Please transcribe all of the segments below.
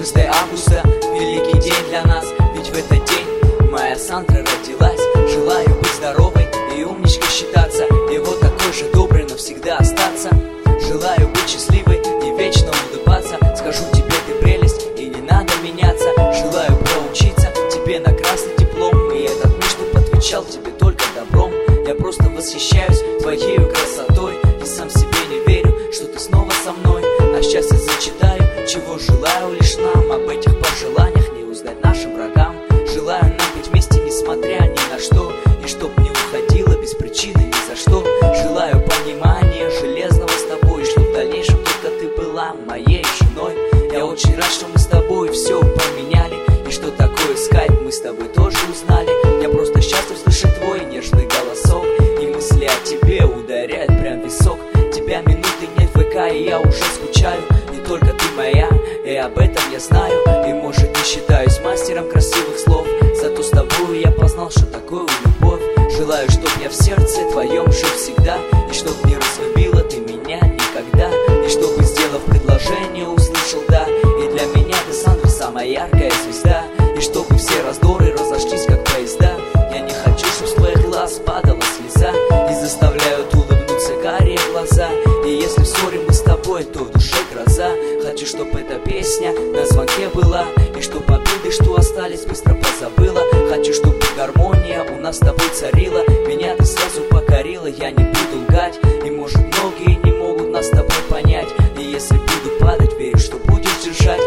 14 августа, великий день для нас, ведь в этот день моя Сандра родилась. Желаю быть здоровой и умничкой считаться, и вот такой же доброй навсегда остаться. Желаю быть счастливой и вечно улыбаться. Скажу тебе, ты прелесть, и не надо меняться. Желаю проучиться тебе на красный диплом, и этот мир, чтоб отвечал тебе только добром. Я просто восхищаюсь твоей красотой и сам себе не верю, что ты снова со мной. А счастье зачитаю, чего желаю лишь нам. Об этих пожеланиях не узнать нашим врагам. Желаю нам быть вместе, несмотря ни на что, и чтоб не уходила без причины ни за что. Желаю понимания железного с тобой, и чтоб в дальнейшем только ты была моей женой. Я очень рад, что мы с тобой все поменяли, и что такое скайп мы с тобой тоже узнали. Я просто счастлив слышать твой нежный голосок, и мысли о тебе ударяют прям в висок. Тебя минуты нет в ВК, и я уже скучаю. Не только ты моя, и об этом я знаю. И может не считаюсь мастером красивых слов, зато с тобой я познал, что такое любовь. Желаю, чтоб я в сердце твоем жил всегда, и чтоб не разлюбила ты меня никогда, и чтобы, сделав предложение, услышал да. И для меня ты, Сандра, самая яркая звезда, и чтобы все раздоры разошлись как поезда. Я не хочу, чтоб с твоих глаз падала слеза, и заставляют улыбнуться карие глаза. И если в ссоре мы с тобой, то в душе гроза. Хочу, чтоб эта песня на звонке была, и чтоб обиды, что остались, быстро позабыла. Хочу, чтобы гармония у нас с тобой царила. Меня ты сразу покорила, я не буду лгать. И может многие не могут нас с тобой понять, и если буду падать, верю, что будешь держать.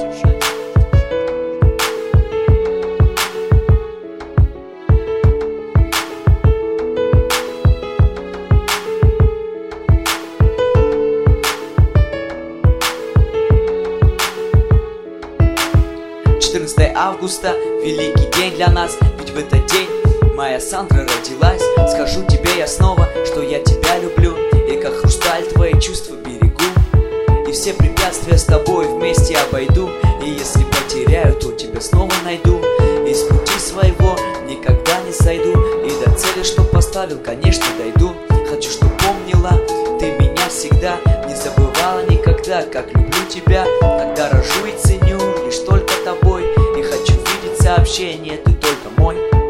14 августа, великий день для нас, ведь в этот день моя Сандра родилась. Скажу тебе я снова, что я тебя люблю, и как хрусталь твои чувства берегу, и все препятствия с тобой вместе обойду. И если потеряю, то тебя снова найду, и с пути своего никогда не сойду, и до цели, что поставил, конечно, дойду. Хочу, чтоб помнила ты меня всегда, не забывала никогда, как люблю тебя. Тогда рожу и ценю лишь только тобой, и хочу видеть сообщение, ты только мой.